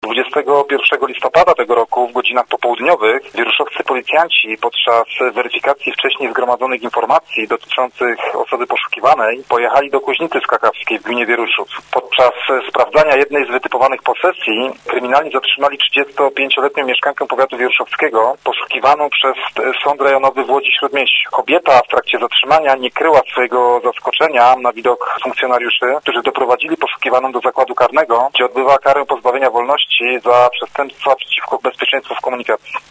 21 listopada tego roku w godzinach popołudniowych wieruszowscy policjanci podczas weryfikacji wcześniej zgromadzonych informacji dotyczących osoby poszukiwanej pojechali do Kuźnicy Skakawskiej w gminie Wieruszów. Podczas sprawdzania jednej z wytypowanych posesji kryminalni zatrzymali 35-letnią mieszkankę powiatu wieruszowskiego poszukiwaną przez Sąd Rejonowy w Łodzi-Śródmieściu. Kobieta w trakcie zatrzymania nie kryła swojego zaskoczenia na widok funkcjonariuszy, którzy doprowadzili poszukiwaną do zakładu karnego, gdzie odbywa karę pozbawienia wolności za przestępstwa przeciwko bezpieczeństwu w komunikacji.